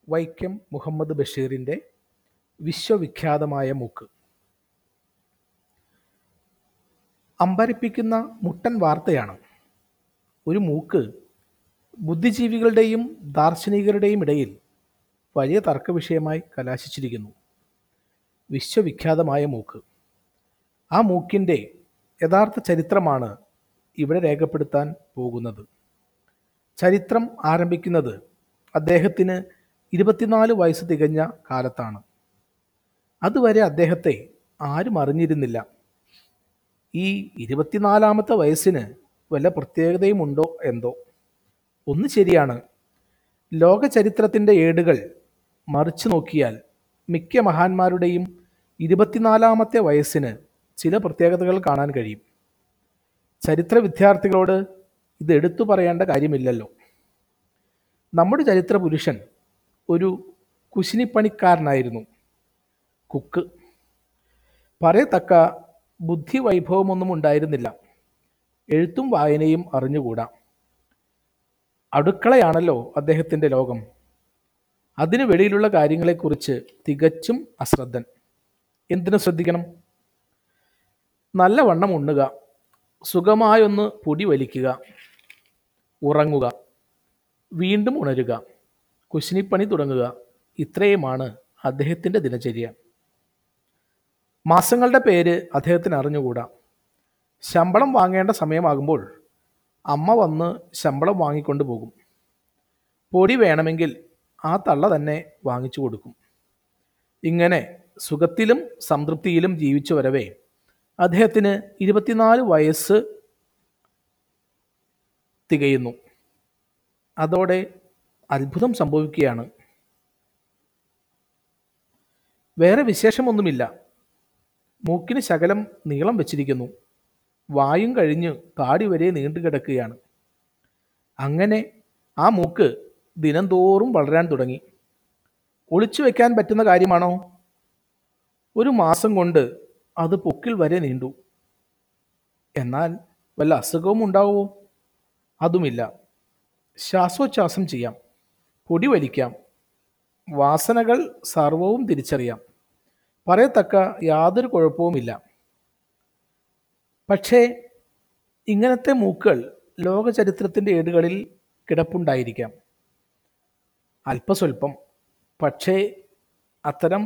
വൈക്കം മുഹമ്മദ് ബഷീറിൻ്റെ വിശ്വവിഖ്യാതമായ മൂക്ക്. അമ്പരപ്പിക്കുന്ന മുട്ടൻ വാർത്തയാണ്. ഒരു മൂക്ക് ബുദ്ധിജീവികളുടെയും ദാർശനികരുടെയും ഇടയിൽ വലിയ തർക്കവിഷയമായി കലാശിച്ചിരിക്കുന്നു. വിശ്വവിഖ്യാതമായ മൂക്ക്. ആ മൂക്കിൻ്റെ യഥാർത്ഥ ചരിത്രമാണ് ഇവിടെ രേഖപ്പെടുത്താൻ പോകുന്നത്. ചരിത്രം ആരംഭിക്കുന്നത് അദ്ദേഹത്തിന് 24 വയസ്സ് തികഞ്ഞ കാലത്താണ്. അതുവരെ അദ്ദേഹത്തെ ആരും അറിഞ്ഞിരുന്നില്ല. ഈ 24-ാമത്തെ വയസ്സിന് വല്ല പ്രത്യേകതയുമുണ്ടോ എന്തോ. ഒന്ന് ശരിയാണ്, ലോക ചരിത്രത്തിൻ്റെ ഏടുകൾ മറിച്ചു നോക്കിയാൽ മിക്ക മഹാന്മാരുടെയും 24-ാമത്തെ വയസ്സിന് ചില പ്രത്യേകതകൾ കാണാൻ കഴിയും. ചരിത്ര വിദ്യാർത്ഥികളോട് ഇത് എടുത്തു പറയേണ്ട കാര്യമില്ലല്ലോ. നമ്മുടെ ചരിത്ര പുരുഷൻ ഒരു കുശിനിപ്പണിക്കാരനായിരുന്നു, കുക്ക്. പറയത്തക്ക ബുദ്ധി വൈഭവമൊന്നും ഉണ്ടായിരുന്നില്ല. എഴുത്തും വായനയും അറിഞ്ഞുകൂടാ. അടുക്കളയാണല്ലോ അദ്ദേഹത്തിൻ്റെ ലോകം. അതിനു വെളിയിലുള്ള കാര്യങ്ങളെക്കുറിച്ച് തികച്ചും അശ്രദ്ധൻ. എന്തിനു ശ്രദ്ധിക്കണം? നല്ലവണ്ണം ഉണ്ണുക, സുഖമായൊന്ന് പൊടി വലിക്കുക, ഉറങ്ങുക, വീണ്ടും ഉണരുക, കുശിനിപ്പണി തുടങ്ങുക. ഇത്രയുമാണ് അദ്ദേഹത്തിൻ്റെ ദിനചര്യ. മാസങ്ങളുടെ പേര് അദ്ദേഹത്തിന് അറിഞ്ഞുകൂടാ. ശമ്പളം വാങ്ങേണ്ട സമയമാകുമ്പോൾ അമ്മ വന്ന് ശമ്പളം വാങ്ങിക്കൊണ്ട് പോകും. പൊടി വേണമെങ്കിൽ ആ തള്ള തന്നെ വാങ്ങിച്ചു കൊടുക്കും. ഇങ്ങനെ സുഖത്തിലും സംതൃപ്തിയിലും ജീവിച്ചു വരവേ അദ്ദേഹത്തിന് 24 വയസ്സ് തികയുന്നു. അതോടെ അത്ഭുതം സംഭവിക്കുകയാണ്. വേറെ വിശേഷമൊന്നുമില്ല. മൂക്കിന് ശകലം നീളം വെച്ചിരിക്കുന്നു. വായും കഴിഞ്ഞ് താടി വരെ നീണ്ടു കിടക്കുകയാണ്. അങ്ങനെ ആ മൂക്ക് ദിനംതോറും വളരാൻ തുടങ്ങി. ഒളിച്ചു വയ്ക്കാൻ പറ്റുന്ന കാര്യമാണോ? ഒരു മാസം കൊണ്ട് അത് പൊക്കിൾ വരെ നീണ്ടു. എന്നാൽ വല്ല അസുഖവും ഉണ്ടാവുമോ? അതുമില്ല. ശ്വാസോച്ഛ്വാസം ചെയ്യാം, പൊടി വലിക്കാം, വാസനകൾ സർവവും തിരിച്ചറിയാം. പറയത്തക്ക യാതൊരു കുഴപ്പവുമില്ല. പക്ഷേ ഇങ്ങനത്തെ മൂക്കുകൾ ലോക ചരിത്രത്തിൻ്റെ ഏടുകളിൽ കിടപ്പുണ്ടായിരിക്കാം, അല്പസ്വല്പം. പക്ഷേ അത്തരം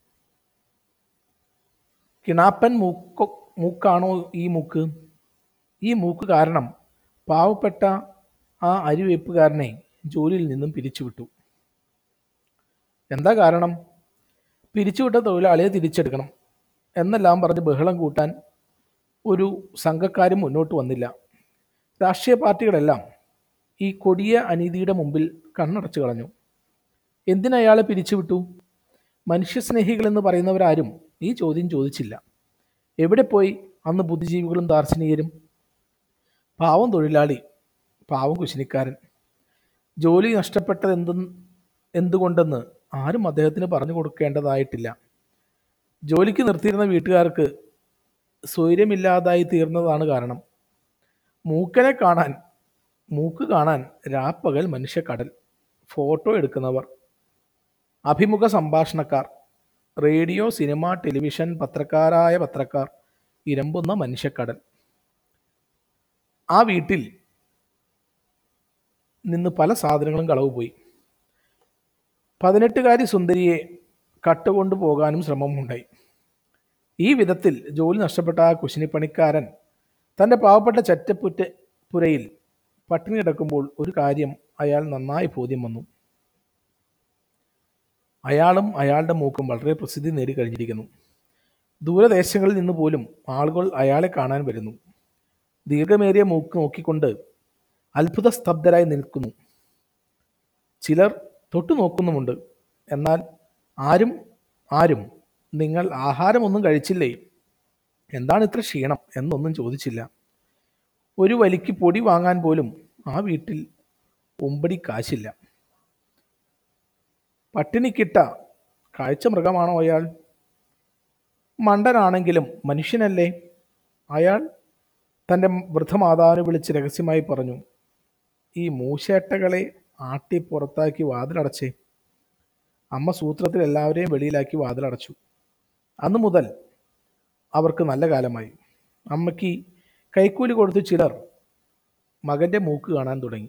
കിണാപ്പൻ മൂക്കാണോ ഈ മൂക്ക്? ഈ മൂക്ക് കാരണം പാവപ്പെട്ട ആ അരിവെപ്പുകാരനെ ജോലിയിൽ നിന്നും പിരിച്ചുവിട്ടു. എന്താ കാരണം? പിരിച്ചുവിട്ട തൊഴിലാളിയെ തിരിച്ചെടുക്കണം എന്നെല്ലാം പറഞ്ഞ് ബഹളം കൂട്ടാൻ ഒരു സംഘക്കാരും മുന്നോട്ട് വന്നില്ല. രാഷ്ട്രീയ പാർട്ടികളെല്ലാം ഈ കൊടിയ അനീതിയുടെ മുമ്പിൽ കണ്ണടച്ചു കളഞ്ഞു. എന്തിനയാളെ പിരിച്ചുവിട്ടു? മനുഷ്യസ്നേഹികളെന്ന് പറയുന്നവരാരും ഈ ചോദ്യം ചോദിച്ചില്ല. എവിടെ പോയി അന്ന് ബുദ്ധിജീവികളും ദാർശനികരും? പാവം തൊഴിലാളി, പാവം കുശിനിക്കാരൻ. ജോലി നഷ്ടപ്പെട്ടത് എന്തുകൊണ്ടെന്ന് ആരും അദ്ദേഹത്തിന് പറഞ്ഞു കൊടുക്കേണ്ടതായിട്ടില്ല. ജോലിക്ക് നിർത്തിയിരുന്ന വീട്ടുകാർക്ക് സ്വൈര്യമില്ലാതായി തീർന്നതാണ് കാരണം. മൂക്ക് കാണാൻ രാപ്പകൽ മനുഷ്യക്കടൽ. ഫോട്ടോ എടുക്കുന്നവർ, അഭിമുഖ സംഭാഷണക്കാർ, റേഡിയോ, സിനിമ, ടെലിവിഷൻ, പത്രക്കാർ, ഇരമ്പുന്ന മനുഷ്യക്കടൽ. ആ വീട്ടിൽ നിന്ന് പല സാധനങ്ങളും കളവ് പോയി. 18-കാരി സുന്ദരിയെ കട്ടുകൊണ്ടു പോകാനും ശ്രമമുണ്ടായി. ഈ വിധത്തിൽ ജോലി നഷ്ടപ്പെട്ട ആ കുശിനിപ്പണിക്കാരൻ തൻ്റെ പാവപ്പെട്ട പുരയിൽ പട്ടിണി കിടക്കുമ്പോൾ ഒരു കാര്യം അയാൾ നന്നായി ബോധ്യം വന്നു. അയാളും അയാളുടെ മൂക്കും വളരെ പ്രസിദ്ധി നേടിക്കഴിഞ്ഞിരിക്കുന്നു. ദൂരദേശങ്ങളിൽ നിന്ന് പോലും ആളുകൾ അയാളെ കാണാൻ വരുന്നു. ദീർഘമേറിയ മൂക്ക് നോക്കിക്കൊണ്ട് അത്ഭുത സ്തബ്ധരായി നിൽക്കുന്നു. ചിലർ തൊട്ടു നോക്കുന്നുമുണ്ട്. എന്നാൽ ആരും നിങ്ങൾ ആഹാരമൊന്നും കഴിച്ചില്ലേ, എന്താണ് ഇത്ര ക്ഷീണം എന്നൊന്നും ചോദിച്ചില്ല. ഒരു വലിക്ക് പൊടി വാങ്ങാൻ പോലും ആ വീട്ടിൽ ഒമ്പടി കാശില്ല. പട്ടിണിക്കിട്ട കാഴ്ച മൃഗമാണോ അയാൾ? മണ്ടനാണെങ്കിലും മനുഷ്യനല്ലേ? അയാൾ തൻ്റെ വൃദ്ധമാതാവിനെ വിളിച്ച് രഹസ്യമായി പറഞ്ഞു, ഈ മൂശേട്ടകളെ ആട്ടി പുറത്താക്കി വാതിലടച്ചേ. അമ്മ സൂത്രത്തിൽ എല്ലാവരെയും വെളിയിലാക്കി വാതിലടച്ചു. അന്നു മുതൽ അവർക്ക് നല്ല കാലമായി. അമ്മയ്ക്ക് കൈക്കൂലി കൊടുത്ത് ചിലർ മകൻ്റെ മൂക്ക് കാണാൻ തുടങ്ങി.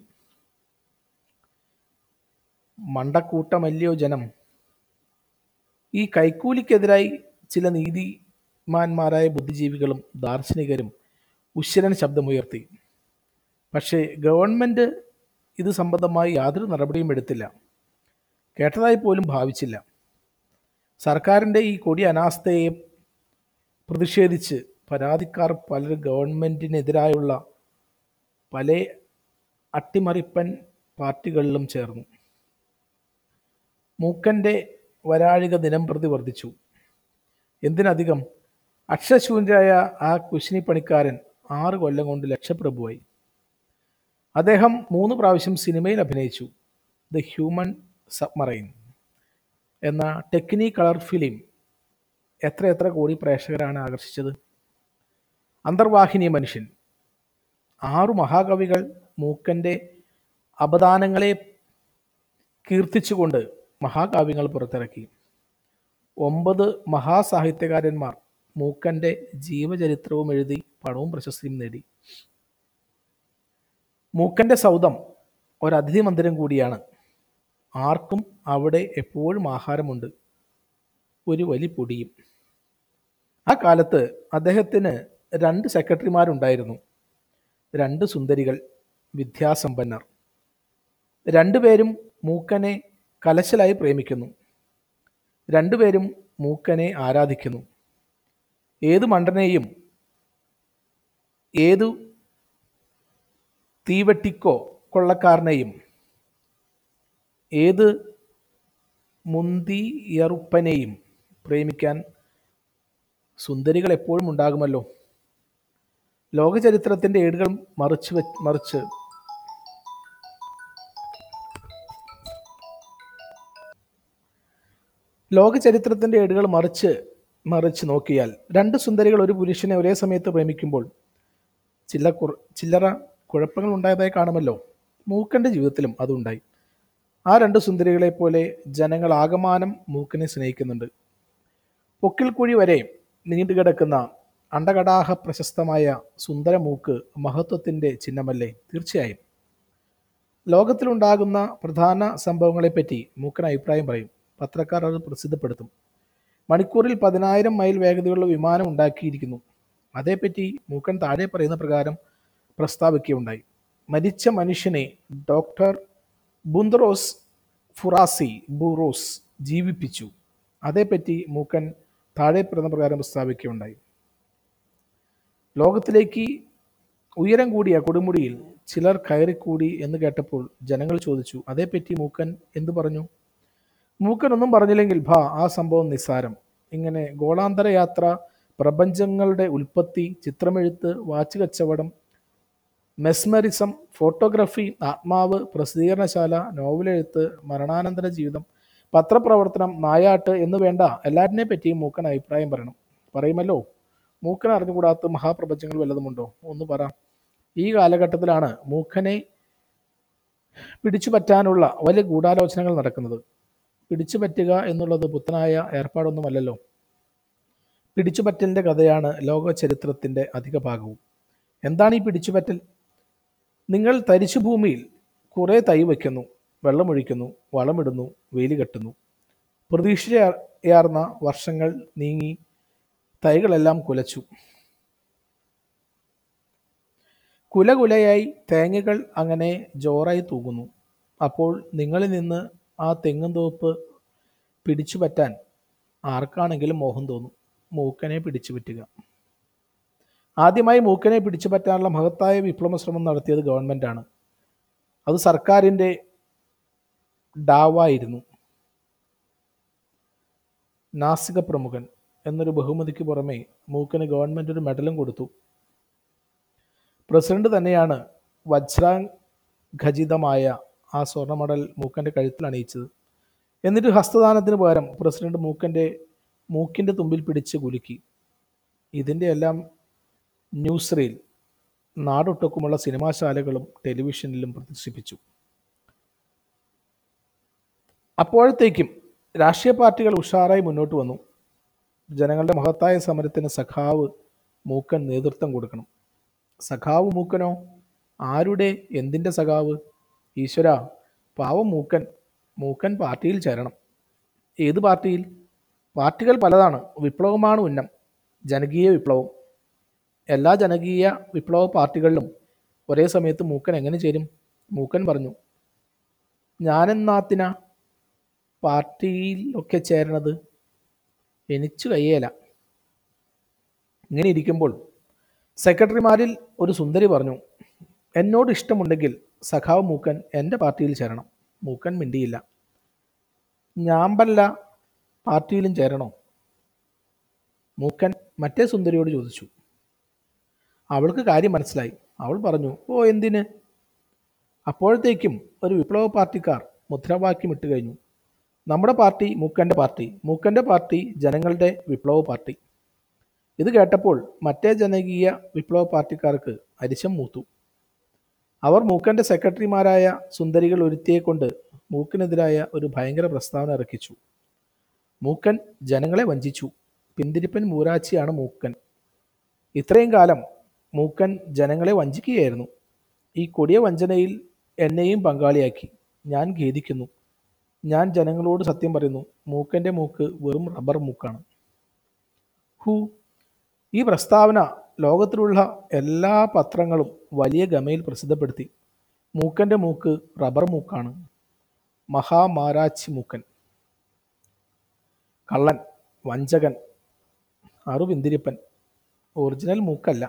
മണ്ടക്കൂട്ടമല്ലയോ ജനം. ഈ കൈക്കൂലിക്കെതിരായി ചില നീതിമാന്മാരായ ബുദ്ധിജീവികളും ദാർശനികരും ഉശ്വരൻ ശബ്ദമുയർത്തി. പക്ഷേ ഗവൺമെൻറ് ഇത് സംബന്ധമായി യാതൊരു നടപടിയും എടുത്തില്ല, കേട്ടതായി പോലും ഭാവിച്ചില്ല. സർക്കാരിൻ്റെ ഈ കൊടിയ അനാസ്ഥയെ പ്രതിഷേധിച്ച് പരാതിക്കാർ പലരും ഗവൺമെൻറ്റിനെതിരായുള്ള പല അട്ടിമറിപ്പൻ പാർട്ടികളിലും ചേർന്നു. മൂക്കൻ്റെ വരാഴിക ദിനം പ്രതി വർദ്ധിച്ചു. എന്തിനധികം, അക്ഷരശൂന്യരായ ആ കുശിനി പണിക്കാരൻ 6 കൊല്ലം കൊണ്ട് ലക്ഷപ്രഭുവായി. അദ്ദേഹം 3 പ്രാവശ്യം സിനിമയിൽ അഭിനയിച്ചു. ദ ഹ്യൂമൻ സബ്മറൈൻ എന്ന ടെക്നി കളർ ഫിലിം എത്ര കോടി പ്രേക്ഷകരാണ് ആകർഷിച്ചത്. അന്തർവാഹിനി മനുഷ്യൻ. 6 മഹാകവികൾ മൂക്കൻ്റെ അപദാനങ്ങളെ കീർത്തിച്ചുകൊണ്ട് മഹാകാവ്യങ്ങൾ പുറത്തിറക്കി. 9 മഹാസാഹിത്യകാരന്മാർ മൂക്കൻ്റെ ജീവചരിത്രവും എഴുതി പണവും പ്രശസ്തിയും നേടി. മൂക്കൻ്റെ സൗധം ഒരതിഥി മന്ദിരം കൂടിയാണ്. ആർക്കും അവിടെ എപ്പോഴും ആഹാരമുണ്ട്, ഒരു വലി പൊടിയും. ആ കാലത്ത് അദ്ദേഹത്തിന് 2 സെക്രട്ടറിമാരുണ്ടായിരുന്നു. 2 സുന്ദരികൾ, വിദ്യാസമ്പന്നർ. 2 പേരും മൂക്കനെ കലശലായി പ്രേമിക്കുന്നു. 2 പേരും മൂക്കനെ ആരാധിക്കുന്നു. ഏതു മണ്ടനെയും ഏതു തീവെട്ടിക്കോ കൊള്ളക്കാരനെയും ഏത് മുന്തിയറുപ്പനെയും പ്രേമിക്കാൻ സുന്ദരികൾ എപ്പോഴും ഉണ്ടാകുമല്ലോ. ലോകചരിത്രത്തിൻ്റെ ഏടുകൾ മറിച്ച് നോക്കിയാൽ 2 സുന്ദരികൾ ഒരു പുരുഷനെ ഒരേ സമയത്ത് പ്രേമിക്കുമ്പോൾ ചില്ലറ കുഴപ്പങ്ങൾ ഉണ്ടായതായി കാണുമല്ലോ. മൂക്കൻ്റെ ജീവിതത്തിലും അതുണ്ടായി. ആ 2 സുന്ദരികളെ പോലെ ജനങ്ങൾ ആകമാനം മൂക്കനെ സ്നേഹിക്കുന്നുണ്ട്. പൊക്കിൾക്കുഴി വരെ നീണ്ടുകിടക്കുന്ന അണ്ടകടാഹ പ്രശസ്തമായ സുന്ദരമൂക്ക് മഹത്വത്തിൻ്റെ ചിഹ്നമല്ലേ? തീർച്ചയായും. ലോകത്തിലുണ്ടാകുന്ന പ്രധാന സംഭവങ്ങളെപ്പറ്റി മൂക്കൻ അഭിപ്രായം പറയും. പത്രക്കാർ അത് പ്രസിദ്ധപ്പെടുത്തും. മണിക്കൂറിൽ 10,000 മൈൽ വേഗതയുള്ള വിമാനം ഉണ്ടാക്കിയിരിക്കുന്നു. അതേപ്പറ്റി മൂക്കൻ താഴെ പറയുന്ന പ്രകാരം പ്രസ്താവിക്കുകയുണ്ടായി. മരിച്ച മനുഷ്യനെ ഡോക്ടർ ബുന്ദ്രോസ് ബൂറോസ് ജീവിപ്പിച്ചു. അതേപ്പറ്റി മൂക്കൻ താഴെ പറയുന്ന പ്രകാരം പ്രസ്താവിക്കുകയുണ്ടായി. ലോകത്തിലേക്ക് ഉയരം കൂടിയ കൊടുമുടിയിൽ ചിലർ കയറിക്കൂടി എന്ന് കേട്ടപ്പോൾ ജനങ്ങൾ ചോദിച്ചു, അതേപ്പറ്റി മൂക്കൻ എന്തു പറഞ്ഞു? മൂക്കൻ ഒന്നും പറഞ്ഞില്ലെങ്കിൽ ആ സംഭവം നിസ്സാരം. ഇങ്ങനെ ഗോളാന്തര യാത്ര, പ്രപഞ്ചങ്ങളുടെ ഉൽപ്പത്തി, ചിത്രമെഴുത്ത്, വാച്ച് കച്ചവടം, മെസ്മറിസം, ഫോട്ടോഗ്രഫി, ആത്മാവ്, പ്രസിദ്ധീകരണശാല, നോവലെഴുത്ത്, മരണാനന്തര ജീവിതം, പത്രപ്രവർത്തനം, നായാട്ട് എന്നു വേണ്ട എല്ലാറ്റിനെ പറ്റിയും മൂക്കൻ അഭിപ്രായം പറയുമല്ലോ. മൂക്കൻ അറിഞ്ഞുകൂടാത്ത മഹാപ്രപഞ്ചങ്ങൾ വല്ലതുമുണ്ടോ? ഒന്ന് പറ. ഈ കാലഘട്ടത്തിലാണ് മൂക്കനെ പിടിച്ചു പറ്റാനുള്ള വലിയ ഗൂഢാലോചനകൾ നടക്കുന്നത്. പിടിച്ചു പറ്റുക എന്നുള്ളത് പുത്തനായ ഏർപ്പാടൊന്നുമല്ലല്ലോ. പിടിച്ചുപറ്റലിൻ്റെ കഥയാണ് ലോക ചരിത്രത്തിൻ്റെ അധിക ഭാഗവും. എന്താണ് ഈ പിടിച്ചുപറ്റൽ? നിങ്ങൾ തരിശു ഭൂമിയിൽ കുറേ തൈ വയ്ക്കുന്നു, വെള്ളമൊഴിക്കുന്നു, വളമിടുന്നു, വേലി കെട്ടുന്നു. പ്രതീക്ഷയാർന്ന വർഷങ്ങൾ നീങ്ങി തൈകളെല്ലാം കുലച്ചു. കുലകുലയായി തേങ്ങകൾ അങ്ങനെ ജോറായി തൂകുന്നു. അപ്പോൾ നിങ്ങളിൽ നിന്ന് ആ തെങ്ങുംതോപ്പ് പിടിച്ചു പറ്റാൻ ആർക്കാണെങ്കിലും മോഹം തോന്നും. മൂക്കനെ പിടിച്ചു പറ്റുക. ആദ്യമായി മൂക്കനെ പിടിച്ചു പറ്റാനുള്ള മഹത്തായ വിപ്ലവ ശ്രമം നടത്തിയത് ഗവൺമെൻറ്റാണ്. അത് സർക്കാരിൻ്റെ ഡാവായിരുന്നു. നാസിക പ്രമുഖൻ എന്നൊരു ബഹുമതിക്ക് പുറമെ മൂക്കന് ഗവൺമെൻറ് ഒരു മെഡലും കൊടുത്തു. പ്രസിഡന്റ് തന്നെയാണ് വജ്രാഖചിതമായ ആ സ്വർണ്ണ മെഡൽ മൂക്കൻ്റെ കഴുത്തിൽ അണിയിച്ചത്. എന്നിട്ട് ഹസ്തദാനത്തിന് പകരം പ്രസിഡന്റ് മൂക്കിൻ്റെ തുമ്പിൽ പിടിച്ച് കുലുക്കി. ഇതിൻ്റെ എല്ലാം ന്യൂസ് റീൽ നാടൊട്ടുക്കുമുള്ള സിനിമാശാലകളും ടെലിവിഷനിലും പ്രദർശിപ്പിച്ചു. അപ്പോഴത്തേക്കും രാഷ്ട്രീയ പാർട്ടികൾ ഉഷാറായി മുന്നോട്ട് വന്നു. ജനങ്ങളുടെ മഹത്തായ സമരത്തിന് സഖാവ് മൂക്കൻ നേതൃത്വം കൊടുക്കണം. സഖാവ് മൂക്കനോ? ആരുടെ എന്തിൻ്റെ സഖാവ്? ഈശ്വര, പാവം മൂക്കൻ. മൂക്കൻ പാർട്ടിയിൽ ചേരണം. ഏത് പാർട്ടിയിൽ? പാർട്ടികൾ പലതാണ്. വിപ്ലവമാണ് ഉന്നം. ജനകീയ വിപ്ലവം. എല്ലാ ജനകീയ വിപ്ലവ പാർട്ടികളിലും ഒരേ സമയത്ത് മൂക്കൻ എങ്ങനെ ചേരും? മൂക്കൻ പറഞ്ഞു, ഞാനെന്നാത്തിനാ പാർട്ടിയിലൊക്കെ ചേരണത്? എനിച്ചു കയ്യേല. ഇങ്ങനെ ഇരിക്കുമ്പോൾ സെക്രട്ടറിമാരിൽ ഒരു സുന്ദരി പറഞ്ഞു, എന്നോട് ഇഷ്ടമുണ്ടെങ്കിൽ സഖാവ് മൂക്കൻ എൻ്റെ പാർട്ടിയിൽ ചേരണം. മൂക്കൻ മിണ്ടിയില്ല. ഞാമ്പല്ല പാർട്ടിയിലും ചേരണോ? മൂക്കൻ മറ്റേ സുന്ദരിയോട് ചോദിച്ചു. അവൾക്ക് കാര്യം മനസ്സിലായി. അവൾ പറഞ്ഞു, ഓ എന്തിന്? അപ്പോഴത്തേക്കും ഒരു വിപ്ലവ പാർട്ടിക്കാർ മുദ്രാവാക്യം ഇട്ട് കഴിഞ്ഞു. നമ്മുടെ പാർട്ടി മൂക്കൻ്റെ പാർട്ടി, മൂക്കൻ്റെ പാർട്ടി ജനങ്ങളുടെ വിപ്ലവ പാർട്ടി. ഇത് കേട്ടപ്പോൾ മറ്റേ ജനകീയ വിപ്ലവ പാർട്ടിക്കാർക്ക് അരിശം മൂത്തു. അവർ മൂക്കൻ്റെ സെക്രട്ടറിമാരായ സുന്ദരികൾ ഒരുത്തിയെ കൊണ്ട് മൂക്കനെതിരായ ഒരു ഭയങ്കര പ്രസ്താവന ഇറക്കിച്ചു. മൂക്കൻ ജനങ്ങളെ വഞ്ചിച്ചു. പിന്തിരിപ്പൻ മൂരാച്ചിയാണ് മൂക്കൻ. ഇത്രയും കാലം മൂക്കൻ ജനങ്ങളെ വഞ്ചിക്കുകയായിരുന്നു. ഈ കൊടിയ വഞ്ചനയിൽ എന്നെയും പങ്കാളിയാക്കി. ഞാൻ ഖേദിക്കുന്നു. ഞാൻ ജനങ്ങളോട് സത്യം പറയുന്നു, മൂക്കൻ്റെ മൂക്ക് വെറും റബ്ബർ മൂക്കാണ്. ഹൂ! ഈ പ്രസ്താവന ലോകത്തിലുള്ള എല്ലാ പത്രങ്ങളും വലിയ ഗമയിൽ പ്രസിദ്ധപ്പെടുത്തി. മൂക്കൻ്റെ മൂക്ക് റബ്ബർ മൂക്കാണ്. മഹാമാരാച്ചി മൂക്കൻ. കള്ളൻ, വഞ്ചകൻ, അറുപിന്തിരിപ്പൻ. ഒറിജിനൽ മൂക്കല്ല.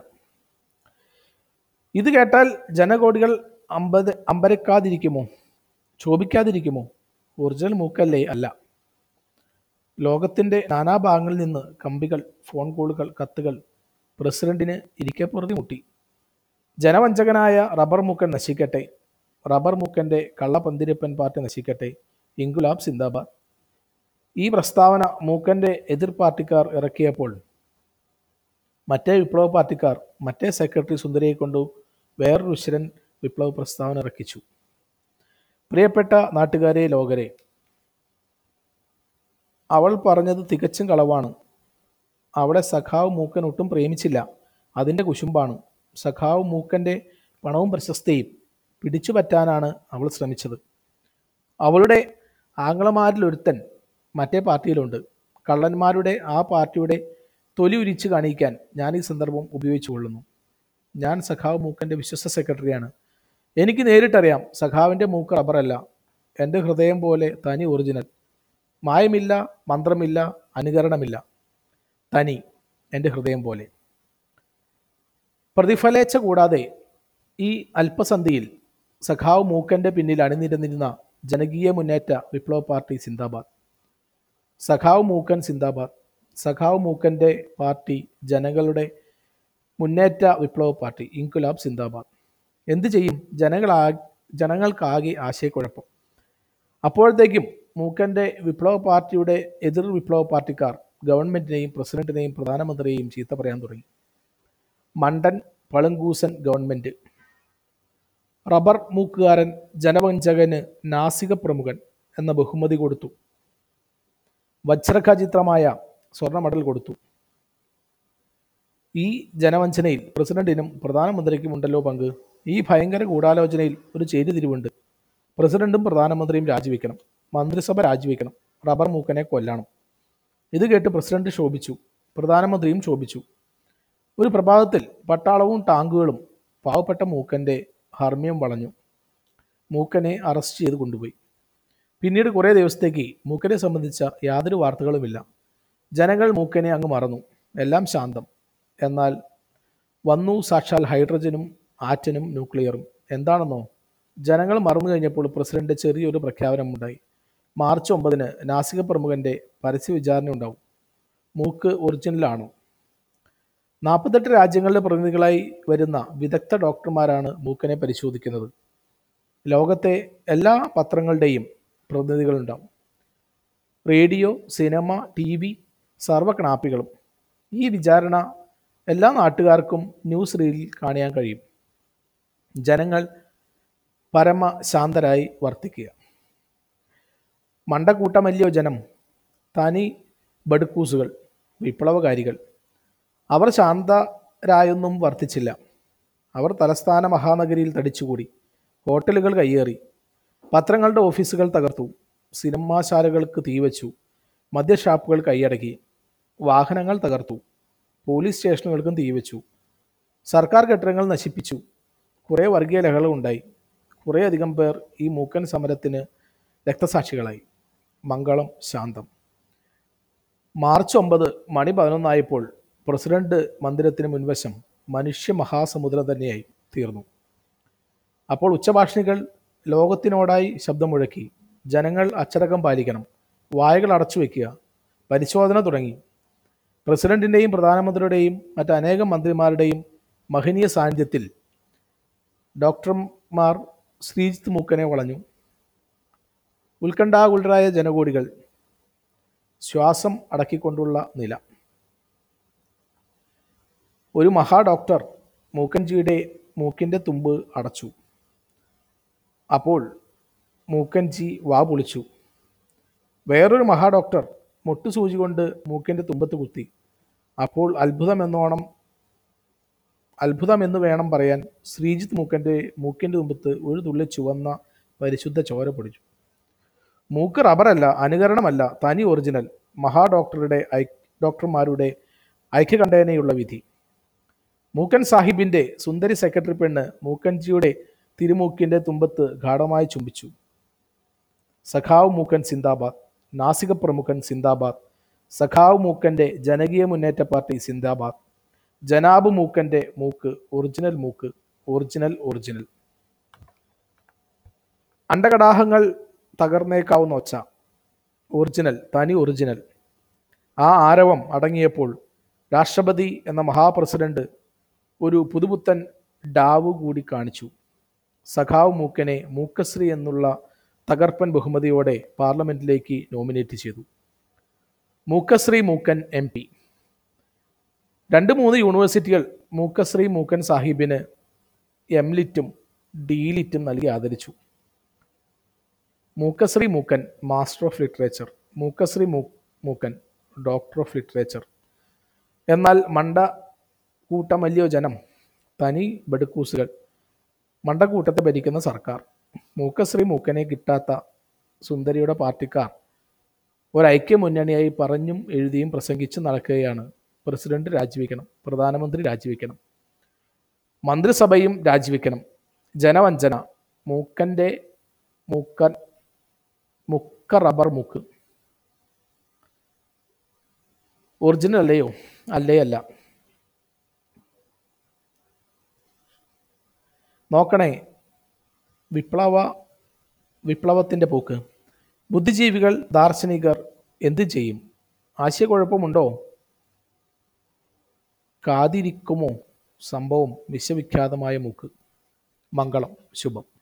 ഇത് കേട്ടാൽ ജനകോടികൾ അമ്പരക്കാതിരിക്കുമോ? ക്ഷോഭിക്കാതിരിക്കുമോ? ഒറിജിനൽ മൂക്കല്ലേ? അല്ല. ലോകത്തിൻ്റെ നാനാഭാഗങ്ങളിൽ നിന്ന് കമ്പികൾ, ഫോൺ കോളുകൾ, കത്തുകൾ പ്രസിഡന്റിന് ഇരിക്കപ്പുറത്തി മുട്ടി. ജനവഞ്ചകനായ റബ്ബർ മൂക്കൻ നശിക്കട്ടെ. റബ്ബർ മൂക്കൻ്റെ കള്ളപന്തിരിപ്പൻ പാർട്ടി നശിക്കട്ടെ. ഇൻകുലാബ് സിന്ദാബാദ്. ഈ പ്രസ്താവന മൂക്കൻ്റെ എതിർ പാർട്ടിക്കാർ ഇറക്കിയപ്പോൾ മറ്റേ വിപ്ലവ പാർട്ടിക്കാർ മറ്റേ സെക്രട്ടറി സുന്ദരിയെ കൊണ്ടു വേറൊരു ഉശിരൻ വിപ്ലവ പ്രസ്താവന ഇറക്കിച്ചു. പ്രിയപ്പെട്ട നാട്ടുകാരെ, ലോകരെ, അവൾ പറഞ്ഞത് തികച്ചും കളവാണ്. അവിടെ സഖാവ് മൂക്കൻ ഒട്ടും പ്രേമിച്ചില്ല. അതിൻ്റെ കുശുമ്പാണ്. സഖാവ് മൂക്കൻ്റെ പണവും പ്രശസ്തിയും പിടിച്ചു പറ്റാനാണ് അവൾ ശ്രമിച്ചത്. അവളുടെ ആംഗ്ലമാരിലൊരുത്തൻ മറ്റേ പാർട്ടിയിലുണ്ട്. കള്ളന്മാരുടെ ആ പാർട്ടിയുടെ തൊലി ഉരിച്ച് കാണിക്കാൻ ഞാൻ ഈ സന്ദർഭം ഉപയോഗിച്ചു കൊള്ളുന്നു. ഞാൻ സഖാവ് മൂക്കൻ്റെ വിശ്വസ്ത സെക്രട്ടറിയാണ്. എനിക്ക് നേരിട്ടറിയാം സഖാവിൻ്റെ മൂക്ക് റബ്ബറല്ല. എൻ്റെ ഹൃദയം പോലെ തനി ഒറിജിനൽ. മായമില്ല, മന്ത്രമില്ല, അനുകരണമില്ല. തനി, എൻ്റെ ഹൃദയം പോലെ. പ്രതിഫലേച്ഛ കൂടാതെ ഈ അല്പസന്ധിയിൽ സഖാവ് മൂക്കൻ്റെ പിന്നിൽ അണിനിരന്നിരുന്ന ജനകീയ മുന്നേറ്റ വിപ്ലവ പാർട്ടി സിന്ദാബാദ്. സഖാവ് മൂക്കൻ സിന്ദാബാദ്. സഖാവ് മൂക്കൻ്റെ പാർട്ടി ജനങ്ങളുടെ മുന്നേറ്റ വിപ്ലവ പാർട്ടി ഇൻകുലാബ് സിന്ദാബാദ്. എന്തു ചെയ്യും? ജനങ്ങൾക്കാകെ ആശയക്കുഴപ്പം. അപ്പോഴത്തേക്കും മൂക്കൻ്റെ വിപ്ലവ പാർട്ടിയുടെ എതിർ വിപ്ലവ പാർട്ടിക്കാർ ഗവൺമെൻറ്റിനെയും പ്രസിഡന്റിനെയും പ്രധാനമന്ത്രിയെയും ചീത്ത പറയാൻ തുടങ്ങി. മണ്ടൻ, പളുങ്കൂസൻ ഗവൺമെൻറ്, റബ്ബർ മൂക്കുകാരൻ, ജനവഞ്ചകന് നാസിക പ്രമുഖൻ എന്ന ബഹുമതി കൊടുത്തു. വജ്രഖചിത്രമായ സ്വർണ്ണ മെഡൽ കൊടുത്തു. ഈ ജനവഞ്ചനയിൽ പ്രസിഡന്റിനും പ്രധാനമന്ത്രിക്കും ഉണ്ടല്ലോ പങ്ക്. ഈ ഭയങ്കര ഗൂഢാലോചനയിൽ ഒരു ചേരിതിരിവുണ്ട്. പ്രസിഡന്റും പ്രധാനമന്ത്രിയും രാജിവെക്കണം. മന്ത്രിസഭ രാജിവെക്കണം. റബ്ബർ മൂക്കനെ കൊല്ലണം. ഇത് കേട്ട് പ്രസിഡന്റ് ശോഭിച്ചു. പ്രധാനമന്ത്രിയും ശോഭിച്ചു. ഒരു പ്രഭാതത്തിൽ പട്ടാളവും ടാങ്കുകളും പാവപ്പെട്ട മൂക്കൻ്റെ ഹർമ്മ്യം വളഞ്ഞു. മൂക്കനെ അറസ്റ്റ് ചെയ്ത് കൊണ്ടുപോയി. പിന്നീട് കുറേ ദിവസത്തേക്ക് മൂക്കനെ സംബന്ധിച്ച യാതൊരു വാർത്തകളുമില്ല. ജനങ്ങൾ മൂക്കനെ അങ്ങ് മറന്നു. എല്ലാം ശാന്തം. എന്നാൽ വന്നു സാക്ഷാൽ ഹൈഡ്രജനും ആറ്റനും ന്യൂക്ലിയറും. എന്താണെന്നോ? ജനങ്ങൾ മറന്നു കഴിഞ്ഞപ്പോൾ പ്രസിഡന്റ് ചെറിയൊരു പ്രഖ്യാപനമുണ്ടായി. മാർച്ച് 9 നാസിക പ്രമുഖൻ്റെ പരസ്യ വിചാരണ ഉണ്ടാവും. മൂക്ക് ഒറിജിനലാണോ? 48 രാജ്യങ്ങളിലെ പ്രതിനിധികളായി വരുന്ന വിദഗ്ധ ഡോക്ടർമാരാണ് മൂക്കനെ പരിശോധിക്കുന്നത്. ലോകത്തെ എല്ലാ പത്രങ്ങളുടെയും പ്രതിനിധികളുണ്ടാവും. റേഡിയോ, സിനിമ, TV, സർവ്വക്നാപ്പികളും. ഈ വിചാരണ എല്ലാ നാട്ടുകാർക്കും ന്യൂസ് റീലിൽ കാണാൻ കഴിയും. ജനങ്ങൾ പരമശാന്തരായി വർത്തിക്കുക. മണ്ടക്കൂട്ടമല്ലയോ ജനം. തനി ബഡുക്കൂസുകൾ, വിപ്ലവകാരികൾ. അവർ ശാന്തരായൊന്നും വർത്തിച്ചില്ല. അവർ തലസ്ഥാന മഹാനഗരിയിൽ തടിച്ചുകൂടി, ഹോട്ടലുകൾ കയ്യേറി, പത്രങ്ങളുടെ ഓഫീസുകൾ തകർത്തു, സിനിമാശാലകൾക്ക് തീവച്ചു, മദ്യഷാപ്പുകൾ കൈയടക്കി, വാഹനങ്ങൾ തകർത്തു, പോലീസ് സ്റ്റേഷനുകൾക്കും തീവച്ചു, സർക്കാർ കെട്ടിടങ്ങൾ നശിപ്പിച്ചു. കുറേ വർഗീയ ലഹള ഉണ്ടായി. കുറേയധികം പേർ ഈ മൂക്കൻ സമരത്തിന് രക്തസാക്ഷികളായി. മംഗളം ശാന്തം. മാർച്ച് 9 മണി 11 പ്രസിഡന്റ് മന്ദിരത്തിന് മുൻവശം മനുഷ്യ മഹാസമുദ്രം തന്നെയായി തീർന്നു. അപ്പോൾ ഉച്ചഭാഷിണികൾ ലോകത്തിനോടായി ശബ്ദം മുഴക്കി, ജനങ്ങൾ അച്ചടക്കം പാലിക്കണം, വായകൾ അടച്ചു വയ്ക്കുക. പരിശോധന തുടങ്ങി. പ്രസിഡന്റിൻ്റെയും പ്രധാനമന്ത്രിയുടെയും മറ്റനേകം മന്ത്രിമാരുടെയും മഹനീയ സാന്നിധ്യത്തിൽ ഡോക്ടർമാർ ശ്രീജിത്ത് മൂക്കനെ വളഞ്ഞു. ഉത്കണ്ഠാകുലരായ ജനകോടികൾ. ശ്വാസം അടക്കിക്കൊണ്ടുള്ള നില. ഒരു മഹാ ഡോക്ടർ മൂക്കൻജിയുടെ മൂക്കിൻ്റെ തുമ്പ് അടച്ചു. അപ്പോൾ മൂക്കൻജി വാ പൊളിച്ചു. വേറൊരു മഹാ ഡോക്ടർ മുട്ടുസൂചി കൊണ്ട് മൂക്കിൻ്റെ തുമ്പത്ത് കുത്തി. അപ്പോൾ അത്ഭുതമെന്ന് വേണം പറയാൻ, ശ്രീജിത്ത് മൂക്കിൻ്റെ തുമ്പത്ത് ഒരു തുള്ളി ചുവന്ന പരിശുദ്ധ ചോര പൊടിച്ചു. മൂക്ക് റബ്ബറല്ല, അനുകരണമല്ല, തനി ഒറിജിനൽ. ഡോക്ടർമാരുടെ ഐക്യകണ്ഠേനയുള്ള വിധി. മൂക്കൻ സാഹിബിൻ്റെ സുന്ദരി സെക്രട്ടറി പെണ്ണ് മൂക്കൻജിയുടെ തിരുമൂക്കിൻ്റെ തുമ്പത്ത് ഗാഠമായി ചുംബിച്ചു. സഖാവ് മൂക്കൻ സിന്ദാബാദ്, നാസിക പ്രമുഖൻ സിന്ദാബാദ്, സഖാവ് മൂക്കൻ്റെ ജനകീയ മുന്നേറ്റ പാർട്ടി സിന്ദാബാദ്, ജനാബ് മൂക്കൻ്റെ മൂക്ക്, ഒറിജിനൽ മൂക്ക്, ഒറിജിനൽ. അണ്ടകടാഹങ്ങൾ തകർന്നേക്കാവുന്ന ഒച്ച. ഒറിജിനൽ, തനി ഒറിജിനൽ. ആ ആരവം അടങ്ങിയപ്പോൾ രാഷ്ട്രപതി എന്ന മഹാപ്രസിഡന്റ് ഒരു പുതുപുത്തൻ ഡാവ് കൂടി കാണിച്ചു. സഖാവ് മൂക്കനെ മൂക്കശ്രീ എന്നുള്ള തകർപ്പൻ ബഹുമതിയോടെ പാർലമെന്റിലേക്ക് നോമിനേറ്റ് ചെയ്തു. മൂക്കശ്രീ മൂക്കൻ MP. 2-3 യൂണിവേഴ്സിറ്റികൾ മൂക്കശ്രീ മൂക്കൻ സാഹിബിന് M.Liറ്റും D.Liറ്റും നൽകി ആദരിച്ചു. മൂക്കശ്രീ മൂക്കൻ മാസ്റ്റർ ഓഫ് ലിറ്ററേച്ചർ, മൂക്കശ്രീ മൂക്കൻ ഡോക്ടർ ഓഫ് ലിറ്ററേച്ചർ. എന്നാൽ മണ്ടക്കൂട്ടമല്ലയോ ജനം, തനി ബഡുക്കൂസുകൾ, മണ്ടക്കൂട്ടത്തെ ഭരിക്കുന്ന സർക്കാർ. മൂക്കശ്രീ മൂക്കനെ കിട്ടാത്ത സുന്ദരിയുടെ പാർട്ടിക്കാർ ഒരൈക്യ മുന്നണിയായി പറഞ്ഞും എഴുതിയും പ്രസംഗിച്ചും നടക്കുകയാണ്. പ്രസിഡന്റ് രാജിവെക്കണം, പ്രധാനമന്ത്രി രാജിവെക്കണം, മന്ത്രിസഭയും രാജിവെക്കണം. ജനവഞ്ചന. മൂക്കൻ്റെ മുക്ക റബ്ബർ മൂക്ക്. ഒറിജിനൽ അല്ലയോ? അല്ല. നോക്കണേ വിപ്ലവത്തിൻ്റെ പോക്ക്. ബുദ്ധിജീവികൾ, ദാർശനികർ എന്തു ചെയ്യും? ആശയക്കുഴപ്പമുണ്ടോ? കാതിരിക്കുമോ സംഭവം? വിശ്വവിഖ്യാതമായ മൂക്ക്. മംഗളം ശുഭം.